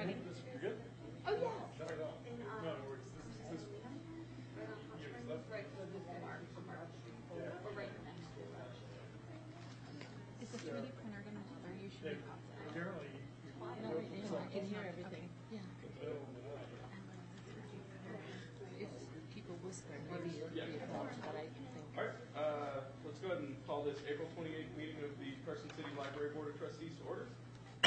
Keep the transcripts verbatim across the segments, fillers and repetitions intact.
ready. You're good? Oh, yeah. Shut it off. No, no, it's this, it's this one. Yeah, it's left. Right, so this is March, March, or right next to March. Is the three D printer going to bother you? Should we pop that? Apparently, No, right now, I can hear everything. Yeah. If people whisper, maybe it'll be a problem, but I think. All right, uh, let's go ahead and call this April twenty-eighth meeting of the Carson City Library Board of Trustees to order.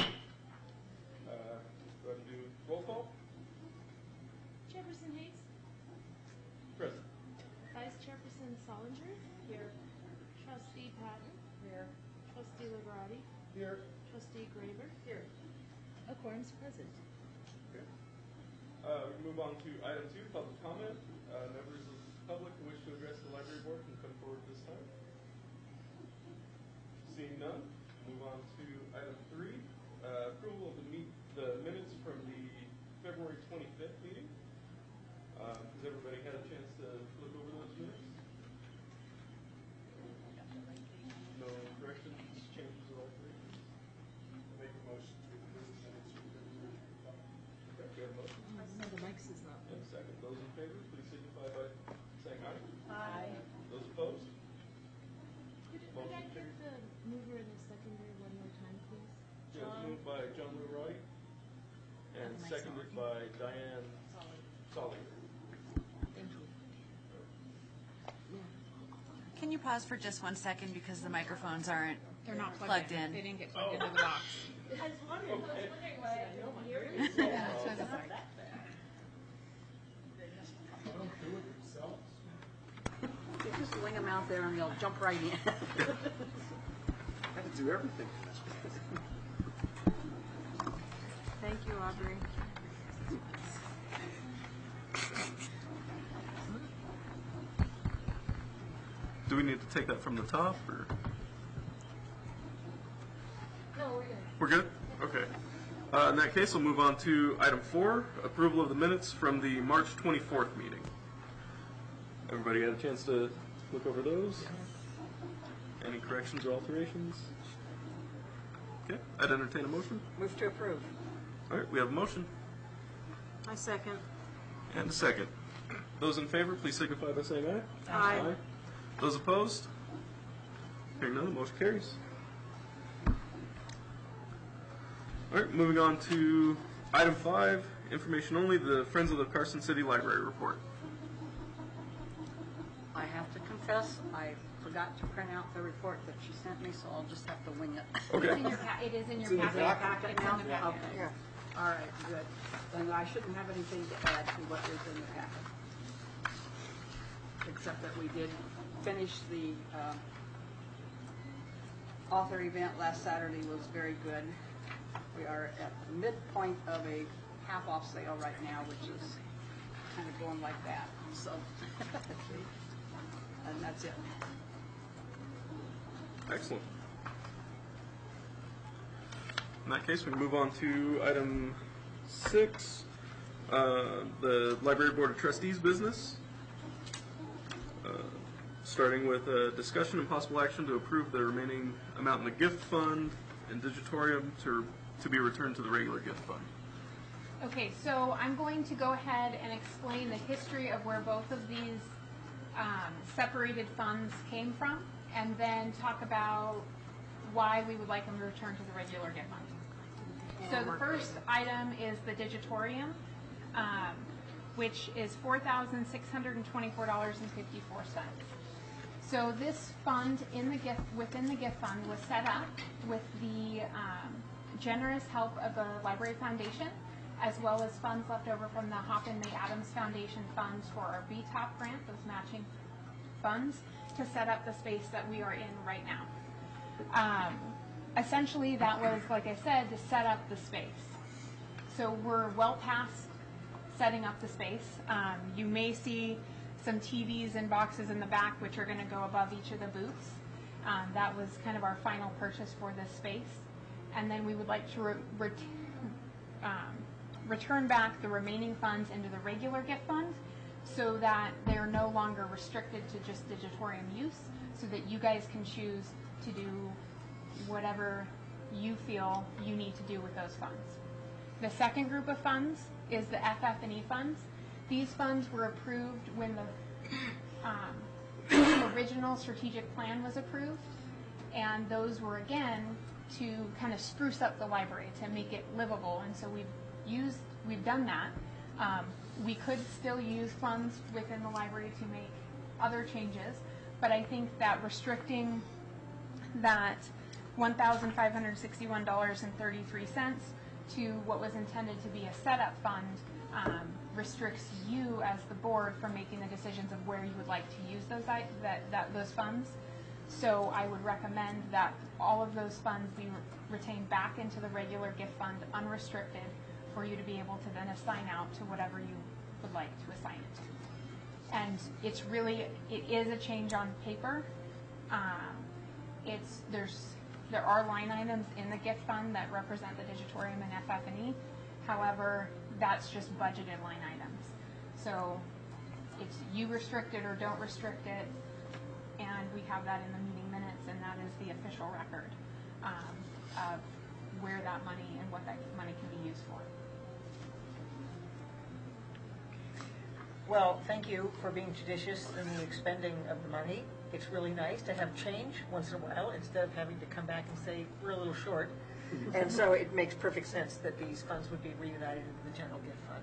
Uh, go ahead and do roll call. Chairperson Hayes? Present. Vice Chairperson Solinger? Here. Trustee Patton? Here. Trustee Liberati? here. Trustee Graber? Here. A quorum's present. Okay. Uh, we move on to item two, public comment. Uh, members of the public who wish to address the library board can come forward this time. Seeing none, move on to item three, uh, approval of the meet the minutes from the February twenty-fifth meeting. Um, has everybody had a chance to look over those minutes? No corrections, changes, or alterations? I make a motion to approve the minutes from February twenty-fifth. Okay, we have a motion. No, the mic's is not. And a second. Those in favor, please signify by saying aye. Aye. Those opposed? Could, could Motion I carries. get the mover and the seconder one more time, please? Yeah, it's moved by John Leroy and Am I seconded sorry? by Diane Solly. Thank you. Yeah. Can you pause for just one second because the microphones aren't They're not plugged, plugged in. in? They didn't get plugged Oh. into the box. I was wondering, I was wondering why I didn't hear you. Yeah, that's what it's like. That bad. They don't do it themselves. You just wing them out there and they'll jump right in. I had to do everything for this place. Thank you, Audrey. Do we need to take that from the top, or? No, we're good. We're good? Okay. Uh, in that case, we'll move on to item four, approval of the minutes from the March twenty-fourth meeting. Everybody had a chance to look over those? Any corrections or alterations? Okay, I'd entertain a motion. Move to approve. All right, we have a motion I second. and a second. Those in favor, please signify by saying aye. Aye. Those opposed? Hearing none, the motion carries. All right, moving on to item five, information only, the Friends of the Carson City Library report. I have to confess, I forgot to print out the report that she sent me, so I'll just have to wing it. Okay. It's in your pa- it is in your in the packet. Packet It's now? in the packet. Okay. All right, good. Then I shouldn't have anything to add to what is in the packet. Except that we did finish the uh, author event last Saturday was very good. We are at the midpoint of a half-off sale right now, which is kind of going like that. So, and that's it. Excellent. In that case, we move on to item six, uh, the Library Board of Trustees business. Uh, starting with a discussion and possible action to approve the remaining amount in the gift fund and digitorium to to be returned to the regular gift fund. Okay, so I'm going to go ahead and explain the history of where both of these um, separated funds came from, and then talk about why we would like them to return to the regular gift fund. So the first item is the digitorium, um, which is four thousand six hundred twenty-four dollars and fifty-four cents. So this fund in the gift within the gift fund was set up with the um, generous help of the Library Foundation, as well as funds left over from the Hoppin May Adams Foundation funds for our B TOP grant, those matching funds, to set up the space that we are in right now. Um, essentially, that was, like I said, to set up the space. So we're well past setting up the space. Um, you may see some T Vs and boxes in the back, which are going to go above each of the booths. Um, that was kind of our final purchase for this space. And then we would like to re- re- um, return back the remaining funds into the regular gift fund so that they're no longer restricted to just digitorium use, so that you guys can choose to do whatever you feel you need to do with those funds. The second group of funds is the F F and E funds. These funds were approved when the um, original strategic plan was approved, and those were again to kind of spruce up the library, to make it livable, and so we've used, we've done that. Um, we could still use funds within the library to make other changes, but I think that restricting that one thousand five hundred sixty-one dollars and thirty-three cents to what was intended to be a setup fund um, restricts you as the board from making the decisions of where you would like to use those I that, that those funds. So I would recommend that all of those funds be re retained back into the regular gift fund unrestricted for you to be able to then assign out to whatever you would like to assign it to. And it's really, it is a change on paper. Um, it's, there's, there are line items in the gift fund that represent the Digitorium and F F and E. However, that's just budgeted line items. So it's you restrict it or don't restrict it, and we have that in the meeting minutes, and that is the official record um, of where that money and what that money can be used for. Well, thank you for being judicious in the expending of the money. It's really nice to have change once in a while instead of having to come back and say, we're a little short. And so it makes perfect sense that these funds would be reunited into the general gift fund.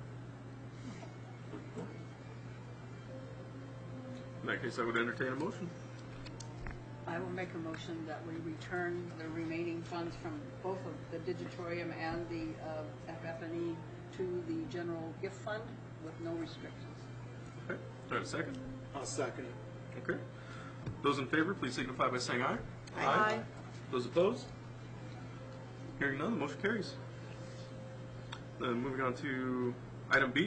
In that case, I would entertain a motion. I will make a motion that we return the remaining funds from both of the Digitorium and the uh, F F and E to the general gift fund with no restrictions. Okay. Do I have a second? I'll second it. Okay. Those in favor, please signify by saying aye. Aye. Those opposed? Hearing none, the motion carries. Then moving on to item B.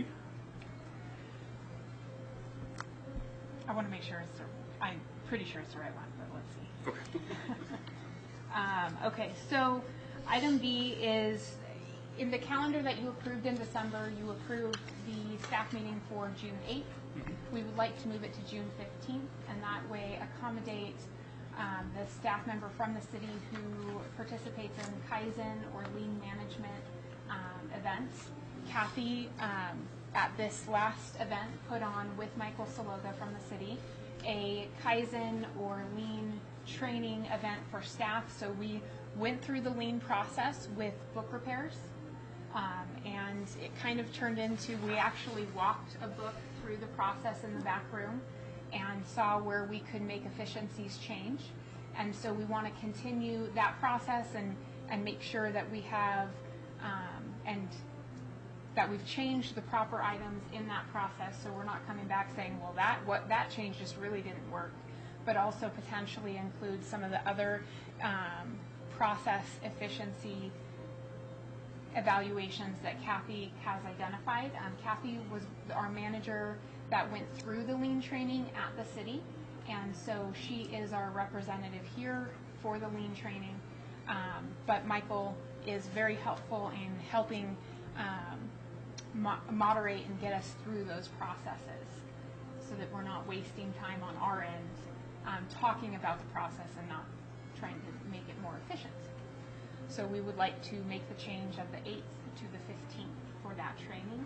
I want to make sure it's the, I'm pretty sure it's the right one, but let's see. Okay. Um, okay, so item B is in the calendar that you approved in December, you approved the staff meeting for June eighth. We would like to move it to June fifteenth, and that way accommodate um, the staff member from the city who participates in Kaizen or lean management um, events. Kathy, um, at this last event, put on with Michael Saloga from the city a Kaizen or lean training event for staff. So we went through the lean process with book repairs, um, and it kind of turned into, we actually walked a book through the process in the back room and saw where we could make efficiencies change. And so we want to continue that process and, and make sure that we have, um, and that we've changed the proper items in that process, so we're not coming back saying, well, that what that change just really didn't work, but also potentially include some of the other um, process efficiency evaluations that Kathy has identified. Um, Kathy was our manager that went through the lean training at the city, and so she is our representative here for the lean training. Um, but Michael is very helpful in helping um, mo moderate and get us through those processes so that we're not wasting time on our end um, talking about the process and not trying to make it more efficient. So we would like to make the change of the eighth to the fifteenth for that training.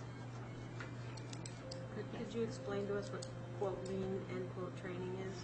Could, could you explain to us what quote lean end quote training is?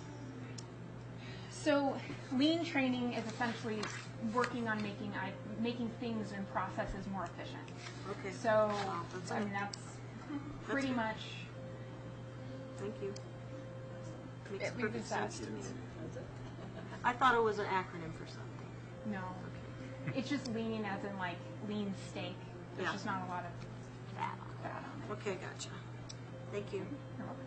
So lean training is essentially working on making I, making things and processes more efficient. Okay. So Oh, that's I it. mean that's That's pretty good. much. Thank you. Makes It- we perfect sense just to me. I thought it was an acronym for something. No, it's just lean as in like lean steak. There's Yeah. just not a lot of Fat. fat on it. Okay, gotcha. Thank you. You're welcome.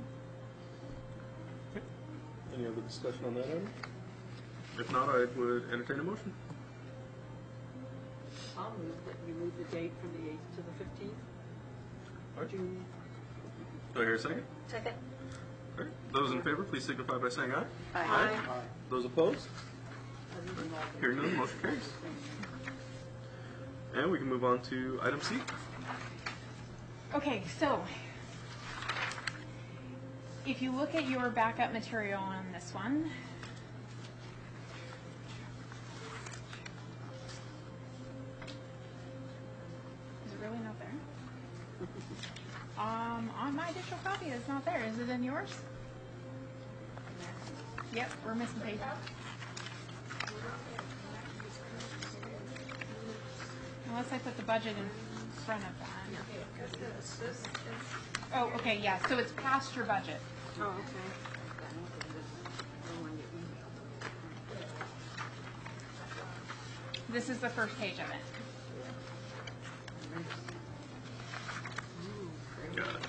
Any other discussion on that item? If not, I would entertain a motion. I'll move that we move the date from the eighth to the fifteenth. All right. June. Do I hear a second? Second? All right. Those in favor, please signify by saying aye. Aye. Those opposed? Hearing none, motion carries. And we can move on to item C. Okay, so if you look at your backup material on this one, Um, on my digital copy, it's not there. Is it in yours? Yep, we're missing page. Unless I put the budget in front of that. Oh, okay, yeah, so it's past your budget. Oh, okay. This is the first page of it. Got it.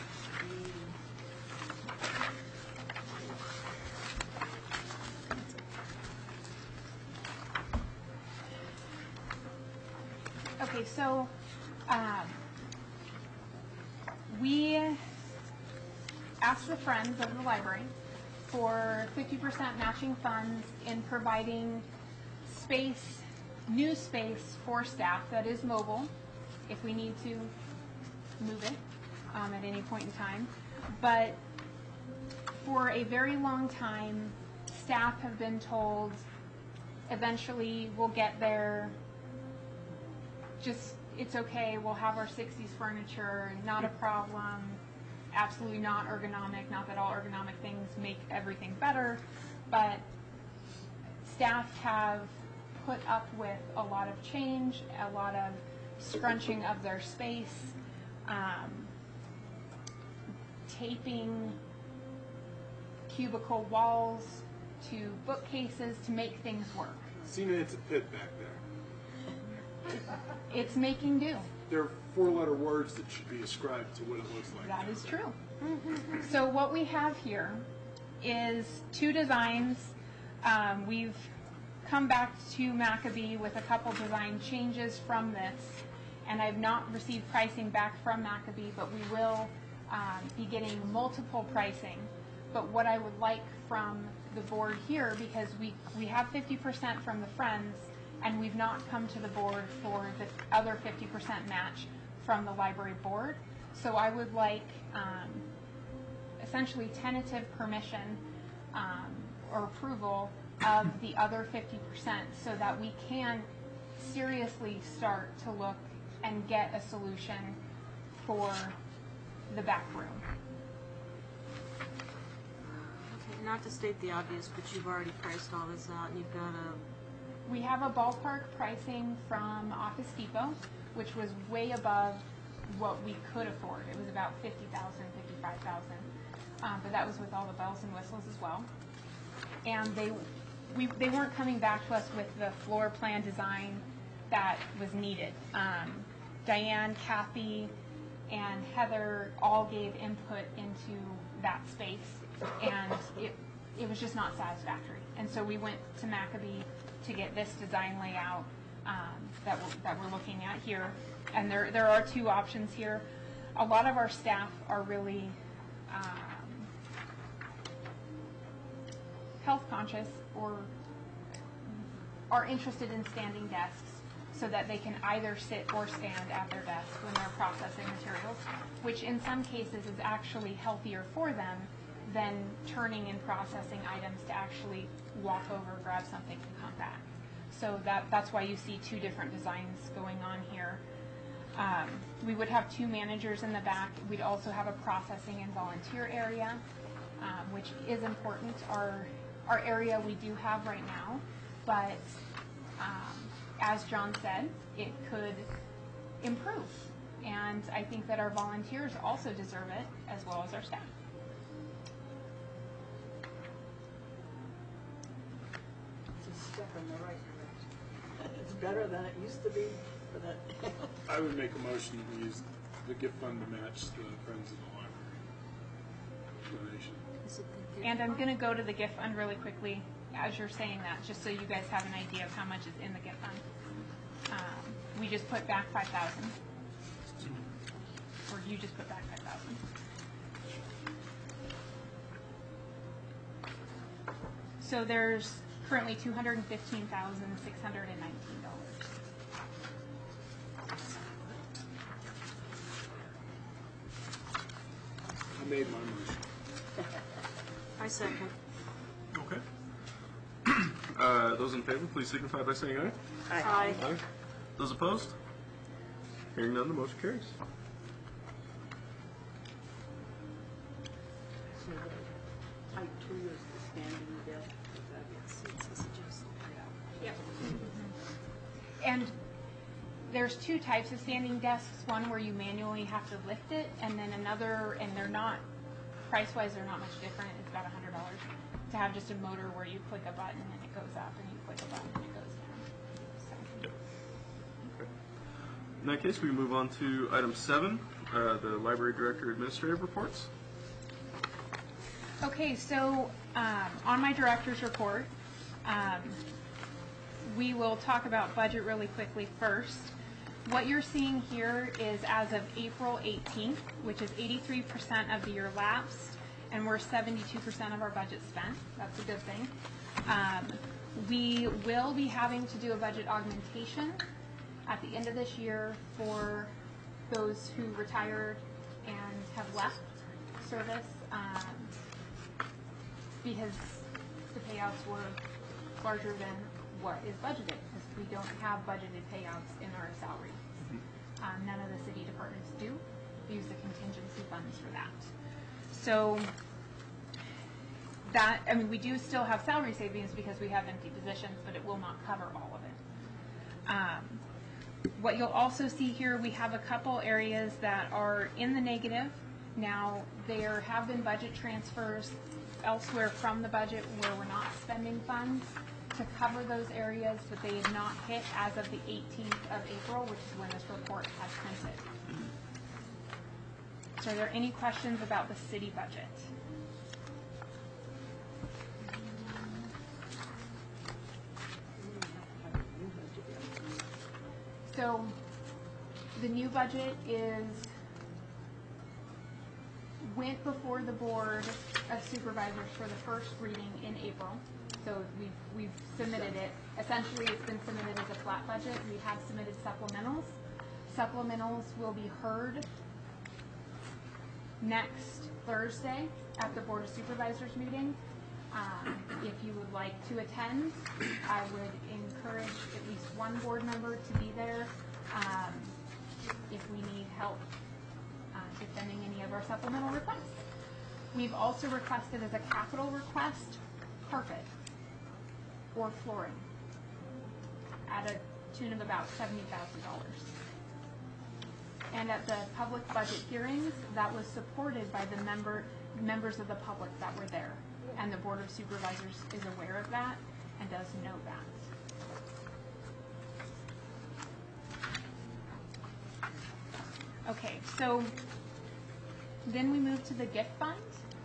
Okay, so um, we asked the Friends of the Library for fifty percent matching funds in providing space, new space for staff that is mobile, if we need to move it um, at any point in time. But for a very long time, staff have been told, eventually we'll get there, just, it's okay, we'll have our sixties furniture, not a problem, absolutely not ergonomic, not that all ergonomic things make everything better, but staff have put up with a lot of change, a lot of scrunching of their space, um, taping cubicle walls to bookcases to make things work. Cena, it's a pit back there. It's making do. There are four-letter words that should be ascribed to what it looks like. That is true. So what we have here is two designs. Um, we've come back to Maccabee with a couple design changes from this, and I've not received pricing back from Maccabee, but we will um, be getting multiple pricing. But what I would like from the board here, because we, we have fifty percent from the Friends, and we've not come to the board for the other fifty percent match from the library board. So I would like um, essentially tentative permission um, or approval of the other fifty percent so that we can seriously start to look and get a solution for the back room. Okay, not to state the obvious, but you've already priced all this out, and you've got a We have a ballpark pricing from Office Depot, which was way above what we could afford. It was about fifty thousand dollars, fifty-five thousand dollars, um, but that was with all the bells and whistles as well. And they, we, they weren't coming back to us with the floor plan design that was needed. Um, Diane, Kathy, and Heather all gave input into that space, and it, it was just not satisfactory. And so we went to Maccabee to get this design layout um, that, we're, that we're looking at here. And there, there are two options here. A lot of our staff are really um, health conscious or are interested in standing desks so that they can either sit or stand at their desk when they're processing materials, which in some cases is actually healthier for them than turning and processing items to actually walk over, grab something, and come back. So that, that's why you see two different designs going on here. Um, we would have two managers in the back. We'd also have a processing and volunteer area, um, which is important. Our, our area we do have right now, but um, as John said, it could improve. And I think that our volunteers also deserve it, as well as our staff. It's a step in the right direction. It's better than it used to be for that. I would make a motion to use the gift fund to match the Friends of the Library donation. is it the gift And I'm going to go to the gift fund really quickly as you're saying that, just so you guys have an idea of how much is in the gift fund. Um, we just put back five thousand, or you just put back five thousand. So there's currently two hundred and fifteen thousand six hundred and nineteen dollars. I made my motion. I second. Okay. Uh, those in favor, please signify by saying aye. Aye. Aye. Those opposed? Hearing none, the motion carries. type two is the standing desk. Is that It's a suggestion. Yeah. And there's two types of standing desks, one where you manually have to lift it, and then another, and they're not, price-wise, they're not much different. It's about one hundred dollars to have just a motor where you click a button and it goes up, and you click a button and it goes down. So. Yep. Okay. In that case, we move on to item seven, uh, the library director administrative reports. Okay, so um, on my director's report, um, we will talk about budget really quickly first. What you're seeing here is as of April eighteenth, which is eighty-three percent of the year lapsed, and we're seventy-two percent of our budget spent. That's a good thing. Um, we will be having to do a budget augmentation at the end of this year for those who retired and have left service um, because the payouts were larger than what is budgeted, because we don't have budgeted payouts in our salaries. Um, none of the city departments do. We use the contingency funds for that. So that, I mean, we do still have salary savings because we have empty positions, but it will not cover all of it. Um, what you'll also see here, we have a couple areas that are in the negative. Now, there have been budget transfers elsewhere from the budget where we're not spending funds to cover those areas, but they had not hit as of the eighteenth of April, which is when this report had printed. So are there any questions about the city budget? So the new budget is went before the Board of Supervisors for the first reading in April. So we've, we've submitted it. Essentially, it's been submitted as a flat budget. We have submitted supplementals. Supplementals will be heard next Thursday at the Board of Supervisors meeting. Um, if you would like to attend, I would encourage at least one board member to be there um, if we need help uh, defending any of our supplemental requests. We've also requested as a capital request carpet or flooring at a tune of about seventy thousand dollars. And at the public budget hearings, that was supported by the member members of the public that were there. And the Board of Supervisors is aware of that and does know that. Okay, so then we move to the gift fund.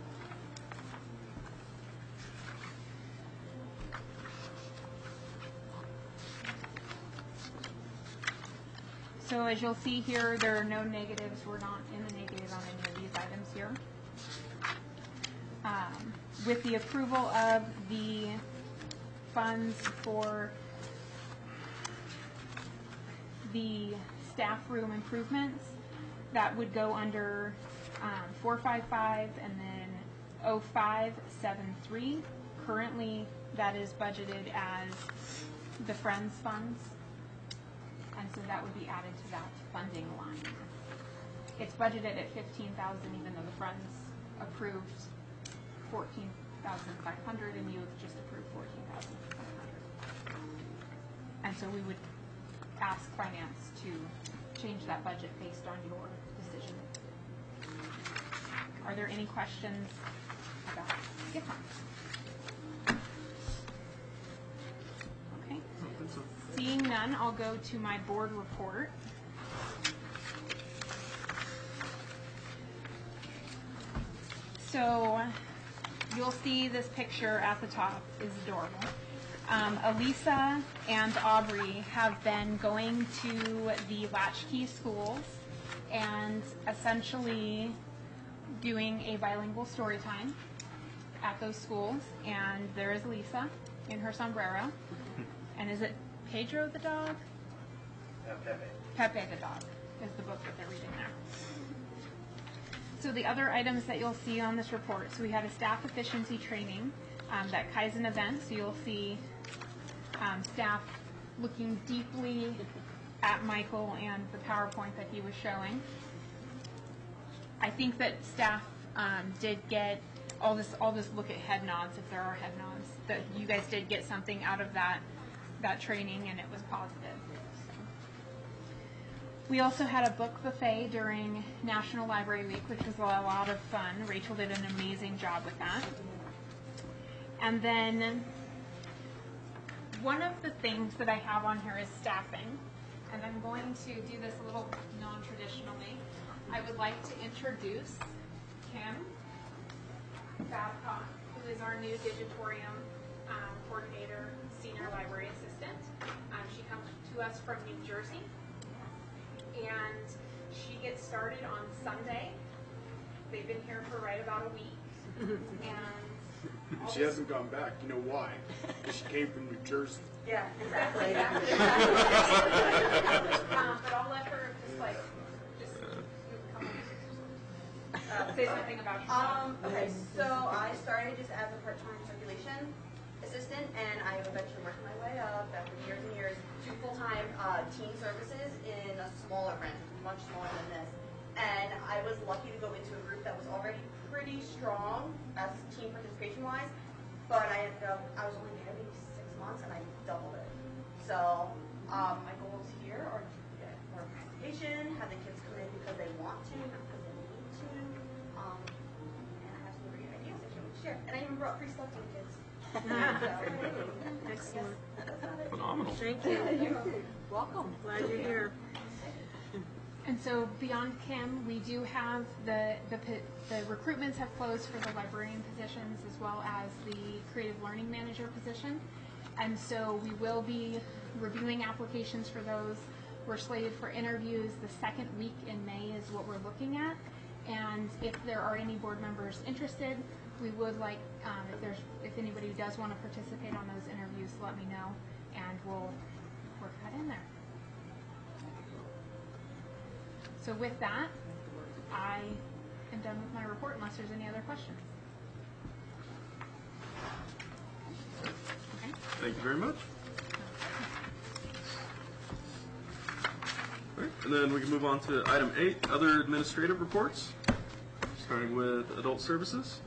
So as you'll see here, there are no negatives. We're not in the negative on any of these items here. Um, with the approval of the funds for the staff room improvements, that would go under um, four five five and then oh five seven three. Currently, that is budgeted as the Friends funds, and so that would be added to that funding line. It's budgeted at fifteen thousand, even though the Friends approved fourteen thousand five hundred, and you have just approved fourteen thousand five hundred. And so we would ask finance to change that budget based on your decision. Are there any questions about gift funds? Okay. Seeing none, I'll go to my board report. So you'll see this picture at the top is adorable. Um, Elisa and Aubrey have been going to the Latchkey schools and essentially doing a bilingual story time at those schools. And there is Lisa in her sombrero. And is it Pedro the dog? Uh, Pepe. Pepe the dog is the book that they're reading there. So the other items that you'll see on this report, so we had a staff efficiency training, um, that Kaizen event, so you'll see um, staff looking deeply at Michael and the PowerPoint that he was showing. I think that staff um, did get I'll just, I'll just look at head nods if there are head nods, that you guys did get something out of that, that training and it was positive. So. We also had a book buffet during National Library Week, which was a lot of fun. Rachel did an amazing job with that. And then one of the things that I have on here is staffing. And I'm going to do this a little non-traditionally. I would like to introduce Kim Babcock, who is our new Digitorium um, coordinator, senior library assistant. Um, she comes to us from New Jersey, and she gets started on Sunday. They've been here for right about a week, and She hasn't gone back. You know why? Because she came from New Jersey. Yeah, exactly. um, but I'll let her just like just come uh, say something about yourself. Um, okay, so I started just as a part-time circulation assistant, and I eventually worked my way up after years and years to full-time uh, teen services in a smaller branch, much smaller than this. And I was lucky to go into a group that was already pretty strong as team participation-wise, but I ended up, I was only there maybe six months, and I doubled it. So um, my goals here are to get more participation, have the kids come in because they want to, not because they need to. Um, and I have some great ideas I can share. And I even brought free stuff to the kids. Excellent. Phenomenal. Thank you. Welcome. Glad you're here. And so beyond Kim, we do have the, the the recruitments have closed for the librarian positions as well as the creative learning manager position. And so we will be reviewing applications for those. We're slated for interviews the second week in May is what we're looking at. And if there are any board members interested, we would like, um, if there's if anybody does want to participate on those interviews, let me know, and we'll work that in there. So with that, I am done with my report unless there's any other questions. Okay. Thank you very much. All right, and then we can move on to item eight, other administrative reports, starting with adult services.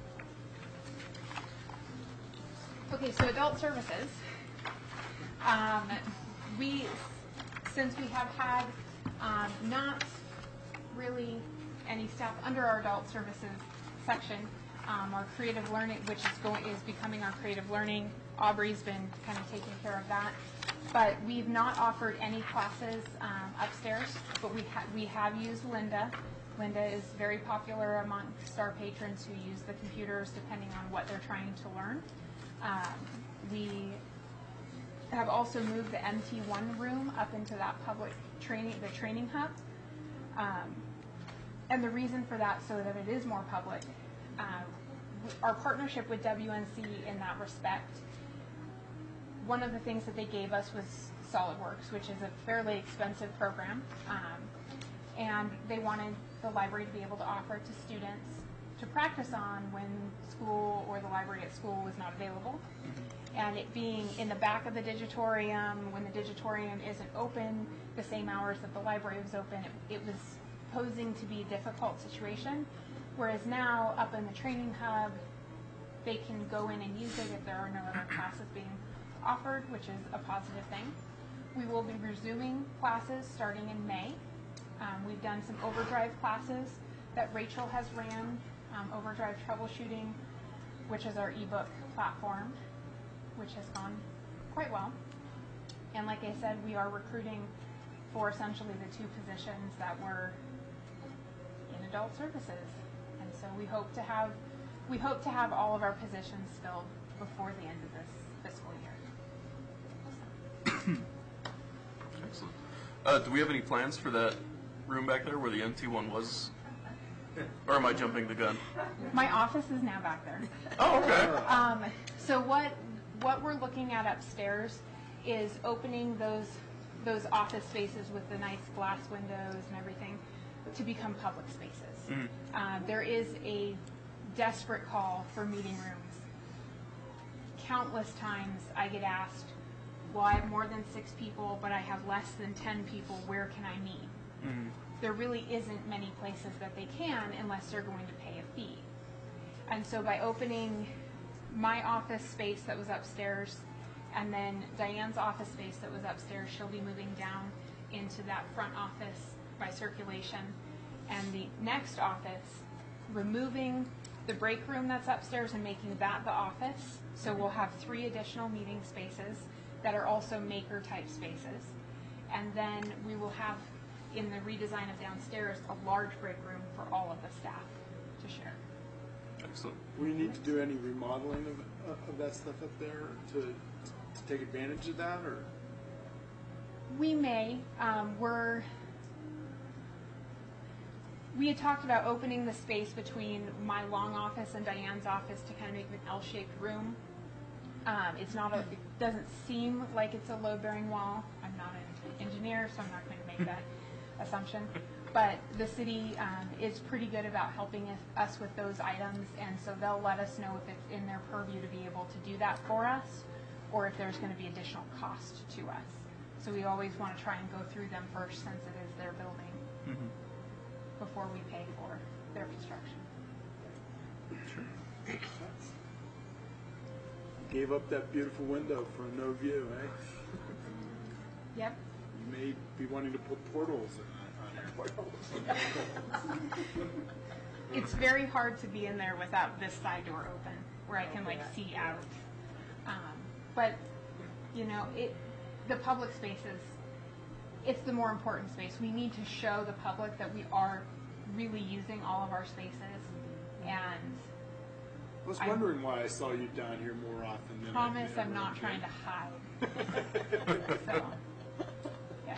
Okay, so adult services. Um, we, since we have had um, not really any staff under our adult services section, um, our creative learning, which is going is becoming our creative learning. Aubrey's been kind of taking care of that, but we've not offered any classes um, upstairs. But we ha we have used Linda. Linda is very popular amongst our patrons who use the computers depending on what they're trying to learn. Um, we have also moved the M T one room up into that public training, the training hub. Um, and the reason for that, so that it is more public, uh, our partnership with W N C in that respect, one of the things that they gave us was SolidWorks, which is a fairly expensive program, um, and they wanted the library to be able to offer it to students to practice on when school or the library at school was not available. And it being in the back of the Digitorium, when the Digitorium isn't open the same hours that the library was open, it, it was posing to be a difficult situation. Whereas now, up in the training hub, they can go in and use it if there are no other classes being offered, which is a positive thing. We will be resuming classes starting in May. Um, we've done some Overdrive classes that Rachel has ran, um, Overdrive Troubleshooting, which is our ebook platform, which has gone quite well. And like I said, we are recruiting for essentially the two positions that were in adult services. And so we hope to have we hope to have all of our positions filled before the end of this fiscal year. Excellent. Uh, do we have any plans for that room back there where the M T one was? Or am I jumping the gun? My office is now back there. Oh, okay. Um, so what what we're looking at upstairs is opening those those office spaces with the nice glass windows and everything to become public spaces. Mm-hmm. Uh, there is a desperate call for meeting rooms. Countless times I get asked, well, I have more than six people, but I have less than ten people. Where can I meet? Mm-hmm. There really isn't many places that they can unless they're going to pay a fee. And so by opening my office space that was upstairs, and then Diane's office space that was upstairs, she'll be moving down into that front office by circulation. And the next office, removing the break room that's upstairs and making that the office. So we'll have three additional meeting spaces that are also maker type spaces. And then we will have, in the redesign of downstairs, a large break room for all of the staff to share. Excellent. We need to do any remodeling of, of that stuff up there to, to take advantage of that, or? We may. Um, we're, we had talked about opening the space between my long office and Diane's office to kind of make an L-shaped room. Um, it's not a, it doesn't seem like it's a load-bearing wall. I'm not an engineer, so I'm not going to make that assumption. But the city um, is pretty good about helping us, us with those items, and so they'll let us know if it's in their purview to be able to do that for us, or if there's going to be additional cost to us. So we always want to try and go through them first, since it is their building, Mm-hmm. before we pay for their construction. Sure. Gave up that beautiful window for a no view, eh? Yep. You may be wanting to put portals in that. It's very hard to be in there without this side door open, where I can like see out. Um, but you know, it the public spaces, it's the more important space. We need to show the public that we are really using all of our spaces. And I was wondering why I saw you down here more often than promise I I'm not trying to hide. So, yes.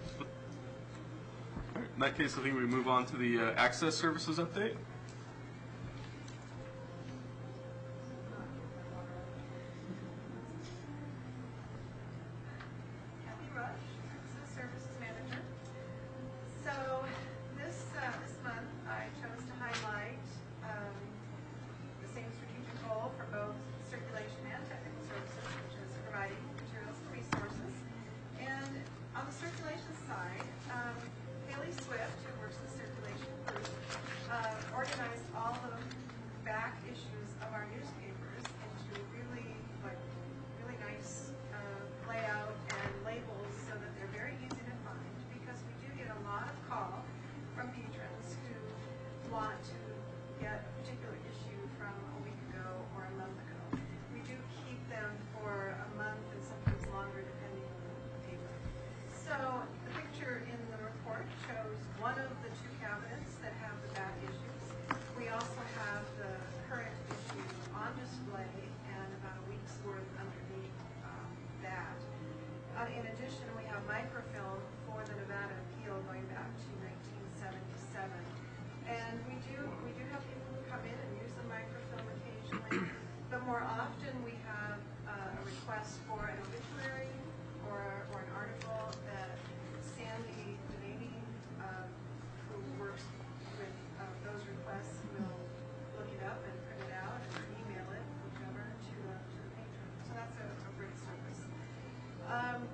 All right, in that case, I think we move on to the uh, access services update. Kathy Rush, Access Services Manager. So this uh, this month, I chose to highlight um, the same strategic goal for both circulation and technical services, which is providing materials and resources. And on the circulation side, um, Haley Swift, who works in the circulation group, uh, organized all the back issues of our newspapers into really like really nice uh, layout and labels so that they're very easy to find, because we do get a lot of call from patrons who want to get a particular issue from a week ago or a month ago. We do keep them for a month and sometimes longer depending on the paper. So the picture in the report shows one of the two cabinets that have the back issues. We also have the current issue on display and about a week's worth underneath um, that. Uh, in addition, we have microfilm for the Nevada appeal going back to nineteen seventy-seven. And we do we do have people who come in and use the microfilm occasionally, but more often we have uh, a request for an obituary or, or an article that Sandy Devaney, um, who works with uh, those requests, will look it up and print it out and email it, whichever, to, uh, to the patron. So that's a, a great service. Um,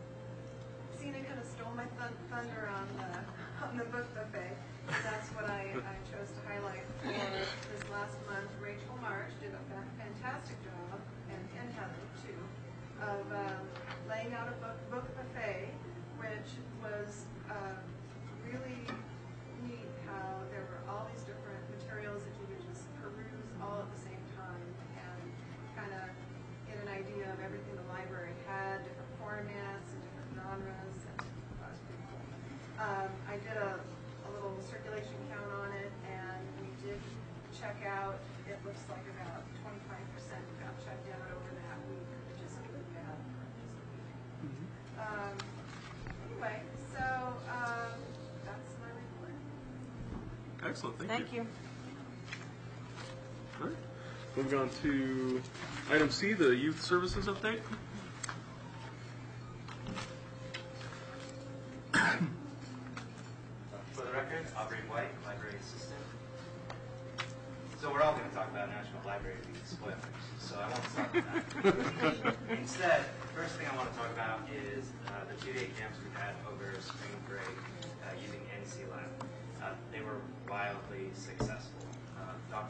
Sina kind of stole my thun thunder on the, on the book buffet. That's what I, I chose to highlight for this last month. Rachel March did a fa fantastic job, and, and Heather too, of um, laying out a book, book buffet, which was uh, really neat how there were all these different materials that you could just peruse all at the same time and kind of get an idea of everything the library had, different formats and different genres, and that was pretty cool. Um, I did a, a little circulation count on it, and we did check out, it looks like about twenty-five percent got checked out over that week, which is really bad for just a week. Um, anyway, so um, that's my report. Excellent, thank, Thank you. All right. Moving on to item C, the youth services update. For the record, Aubrey White, library assistant. So we're all going to talk about National Library Week spoilers, so I won't start with that. Instead, the first thing I want to talk about is uh, the two-day camps we had over spring break uh, using N C Lab. Uh, they were wildly successful. Uh, Doctor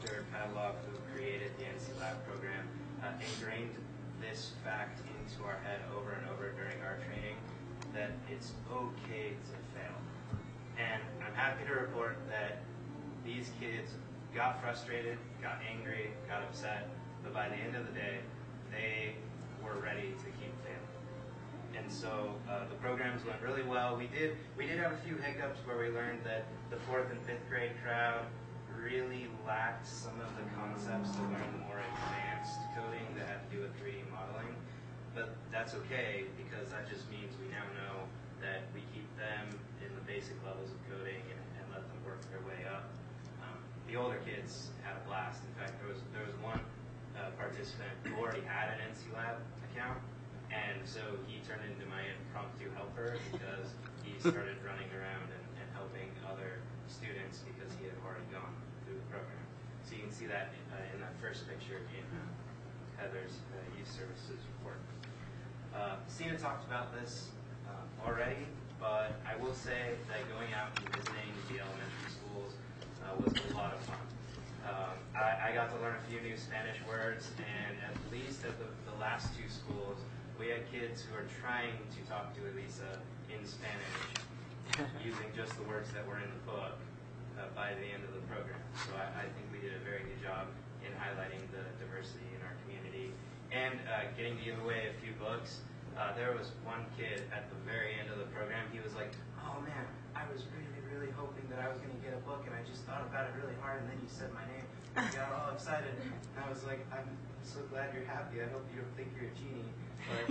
Doctor Pavlov, who created the N C Lab program, uh, ingrained this fact into our head over and over during our training, that it's okay to fail. And I'm happy to report that these kids got frustrated, got angry, got upset, but by the end of the day, they were ready to keep failing. And so uh, the programs went really well. We did we did have a few hiccups where we learned that the fourth and fifth grade crowd really lacked some of the concepts to learn more advanced coding that had to do with three D modeling. But that's okay, because that just means we now know that we keep them in the basic levels of coding and, and let them work their way up. Um, the older kids had a blast. In fact, there was there was one uh, participant who already had an N C Lab account, and so he turned into my impromptu helper because he started running around and, and helping other students because he had already gone through the program. So you can see that in, uh, in that first picture in uh, Heather's uh, youth services report. Uh, Sina talked about this um, already, but I will say that going out and visiting the elementary schools uh, was a lot of fun. Um, I, I got to learn a few new Spanish words, and at least at the, the last two schools, we had kids who are trying to talk to Elisa in Spanish using just the words that were in the book uh, by the end of the program. So I, I think we did a very good job in highlighting the diversity in our community and uh, getting to give away a few books. Uh, there was one kid at the very end of the program. He was like, "Oh man, I was really, really hoping that I was going to get a book, and I just thought about it really hard, and then you said my name. I got all excited." And I was like, "I'm so glad you're happy. I hope you don't think you're a genie." But,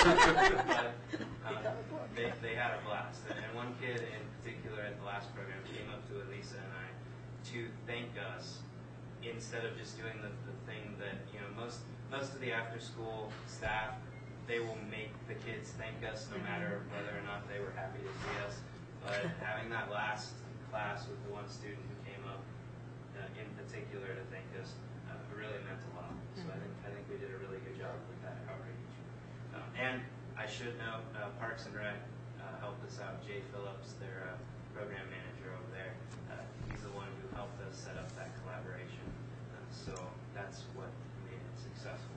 but um, they, they had a blast. And one kid in particular at the last program came up to Elisa and I to thank us instead of just doing the, the thing that, you know, most most of the after-school staff, they will make the kids thank us no matter whether or not they were happy to see us. But having that last class with the one student who came up uh, in particular to thank us uh, really meant a lot. So I think I think we did a really good job with that outreach. Um, and I should note, uh, Parks and Rec uh, helped us out. Jay Phillips, their uh, program manager over there, uh, he's the one who helped us set up that collaboration. Uh, so that's what made it successful.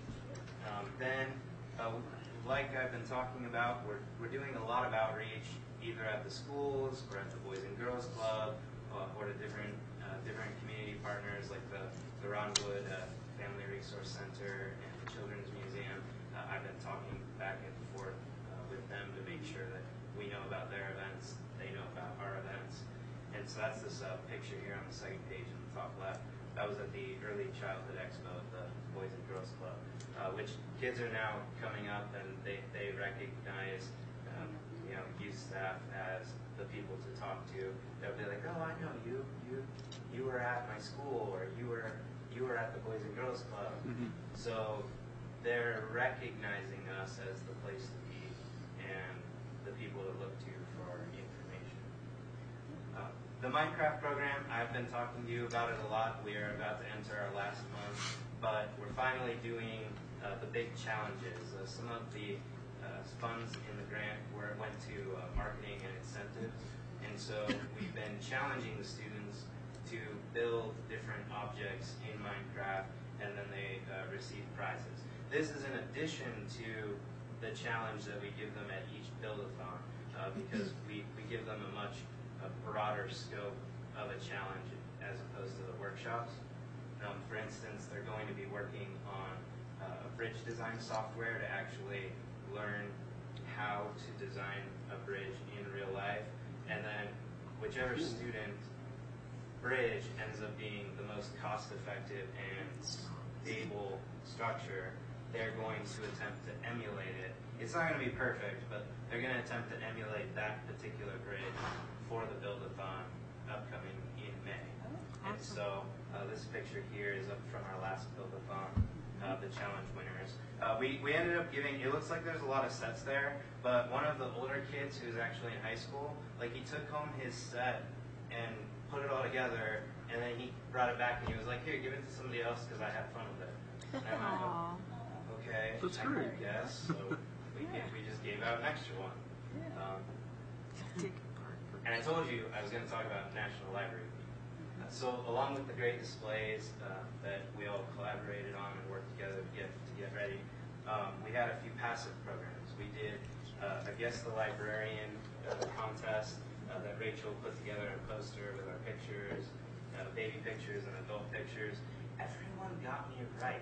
Um, then, uh, like I've been talking about, we're, we're doing a lot of outreach either at the schools or at the Boys and Girls Club uh, or to different uh, different community partners like the, the Ron Wood uh, Family Resource Center and the Children's Museum. Uh, I've been talking back and forth uh, with them to make sure that we know about their events, they know about our events. And so that's this uh, picture here on the second page in the top left. That was at the Early Childhood Expo at the Boys and Girls Club, uh, which kids are now coming up and they, they recognize um, you know, youth staff as the people to talk to. They'll be like, "Oh, I know you. You you were at my school, or you were you were at the Boys and Girls Club." Mm-hmm. So they're recognizing us as the place to be and the people to look to for information. Uh, the Minecraft program, I've been talking to you about it a lot. We are about to enter our last month, but we're finally doing uh, the big challenges. Uh, some of the uh, funds in the grant were went to uh, marketing and incentives, and so we've been challenging the students to build different objects in Minecraft, and then they uh, receive prizes. This is in addition to the challenge that we give them at each build-a-thon, uh, because we, we give them a much a broader scope of a challenge as opposed to the workshops. Um, for instance, they're going to be working on uh, a bridge design software to actually learn how to design a bridge in real life, and then whichever student bridge ends up being the most cost-effective and stable structure, they're going to attempt to emulate it. It's not going to be perfect, but they're going to attempt to emulate that particular bridge for the build-a-thon upcoming in May. And so uh, this picture here is up from our last build-a-thon, uh, the challenge winners. Uh, we, we ended up giving, it looks like there's a lot of sets there, but one of the older kids who's actually in high school, like he took home his set and put it all together, and then he brought it back and he was like, "Here, give it to somebody else because I had fun with it." And I'm like, "Okay, That's I great. guess." So we, gave, we just gave out an extra one. Um, and I told you I was going to talk about National Library Week. Uh, so along with the great displays uh, that we all collaborated on and worked together to get, to get ready, um, we had a few passive programs. We did uh, a Guess the Librarian uh, contest uh, that Rachel put together a poster with our pictures, uh, baby pictures and adult pictures. Everyone got me right.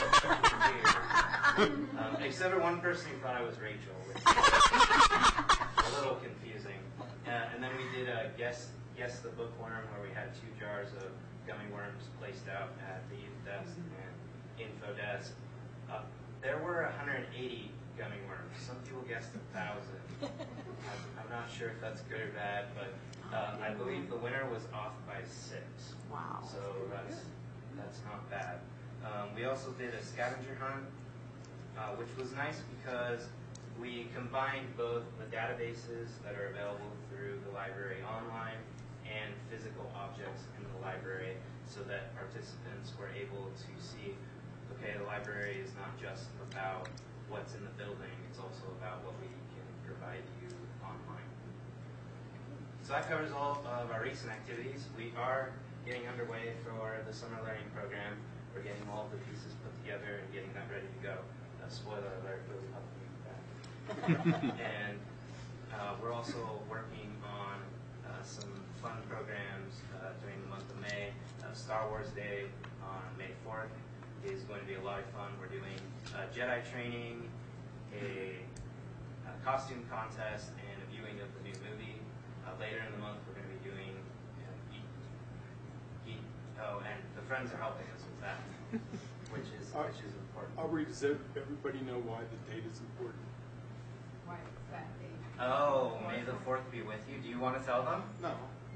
um, except for one person who thought I was Rachel, which was a little confusing. Uh, and then we did a Guess Guess the Bookworm, where we had two jars of gummy worms placed out at the youth desk and info desk. Uh, there were one hundred eighty gummy worms. Some people guessed a thousand. I'm, I'm not sure if that's good or bad, but uh, I believe the winner was off by six. Wow. So that's that's not bad. Um, we also did a scavenger hunt, uh, which was nice because we combined both the databases that are available through the library online and physical objects in the library, so that participants were able to see, okay, the library is not just about what's in the building, it's also about what we can provide you online. So that covers all of our recent activities. We are getting underway for the summer learning program. We're getting all of the pieces put together and getting that ready to go. Uh, spoiler alert, really helping me with that. And uh, we're also working on uh, some fun programs uh, during the month of May. Uh, Star Wars Day on May fourth is going to be a lot of fun. We're doing uh, Jedi training, a, a costume contest, and a viewing of the new movie. Uh, later in the month, we're going to be doing uh, Eat, Eat, oh, and the friends are helping us with that, which is Uh, which is important. Aubrey, does ev- everybody know why the date is important? Why is that date? Oh, May the fourth be with you. Do you want to tell them? No.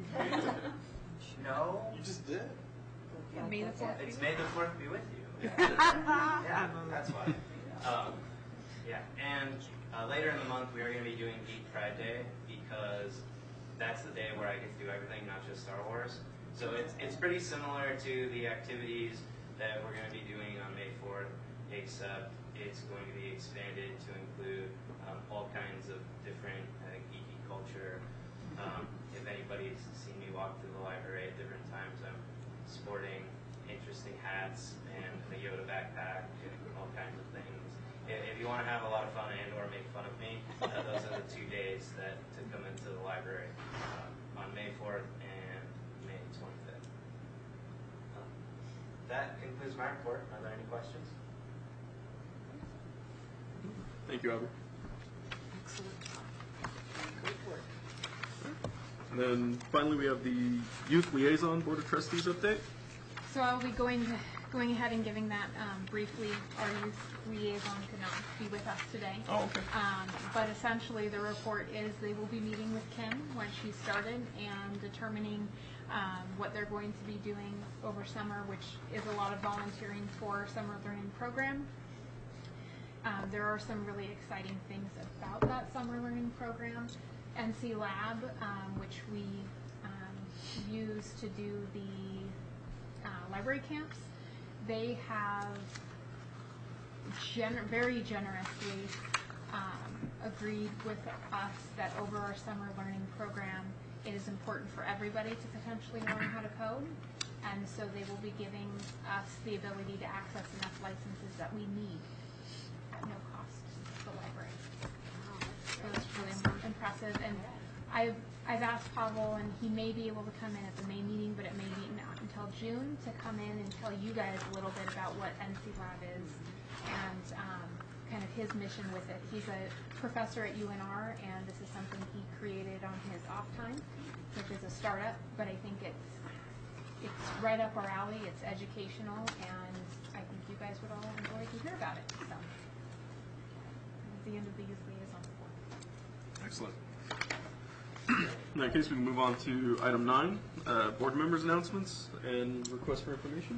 No? You just did. May the fourth. It's May the fourth be with you. Yeah, that's why. Um, yeah, and uh, later in the month we are going to be doing Geek Pride Day because that's the day where I get to do everything, not just Star Wars. So it's it's pretty similar to the activities that we're going to be doing on May fourth, except it's going to be expanded to include um, all kinds of different uh, geeky culture. Um, if anybody's seen me walk through the library at different times, I'm sporting interesting hats and a Yoda backpack and all kinds of things. If, if you want to have a lot of fun and or make fun of me, uh, those are the two days that to come into the library uh, on May fourth and May twenty-fifth. Um, that concludes my report. Are there any questions? Thank you, Albert. Excellent. Great work. And then finally, we have the Youth Liaison Board of Trustees update. So I'll be going going ahead and giving that um, briefly. Our youth liaison could not be with us today. Oh, okay. Um, but essentially, the report is they will be meeting with Kim when she started and determining um, what they're going to be doing over summer, which is a lot of volunteering for summer learning program. Um, there are some really exciting things about that summer learning program. N C Lab, um, which we um, use to do the uh, library camps, they have gener- very generously um, agreed with us that over our summer learning program, it is important for everybody to potentially learn how to code. And so they will be giving us the ability to access enough licenses that we need at no cost to the library. So that's really im- impressive. And I've, I've asked Pavel, and he may be able to come in at the May meeting, but it may be not until June, to come in and tell you guys a little bit about what N C Lab is and um, kind of his mission with it. He's a professor at U N R, and this is something he created on his off time, which is a startup, but I think it's it's right up our alley. It's educational, and I think you guys would all enjoy to hear about it. So, at the end of the youth liaison report. Excellent. In that case, we can move on to item nine, uh, board members' announcements and requests for information.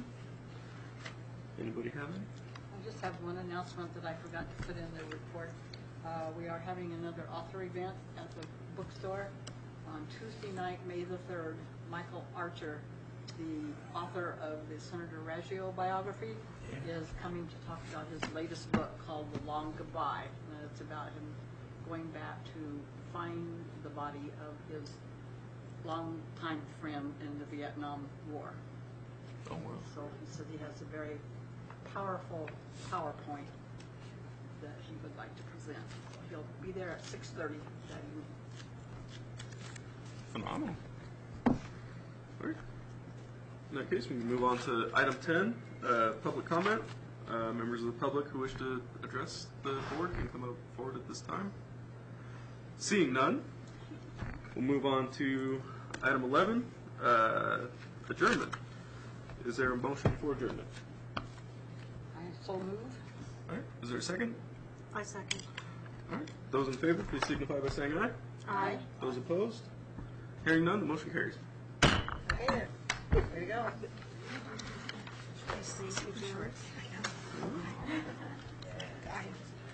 Anybody have any? I just have one announcement that I forgot to put in the report. Uh, we are having another author event at the bookstore on Tuesday night, May the third. Michael Archer, the author of the Senator Raggio biography, is coming to talk about his latest book called The Long Goodbye. And it's about him going back to find the body of his long time friend in the Vietnam War. Oh, wow. So he said he has a very powerful PowerPoint that he would like to present. He'll be there at six thirty that evening. Phenomenal. All right. In that case, we can move on to item ten, uh, public comment. Uh, members of the public who wish to address the board can come up forward at this time. Seeing none, we'll move on to item eleven, uh, adjournment. Is there a motion for adjournment? I so move. All right. Is there a second? I second. All right. Those in favor, please signify by saying aye. Aye. Those opposed? Hearing none, the motion carries. There you go. Should I say two shorts?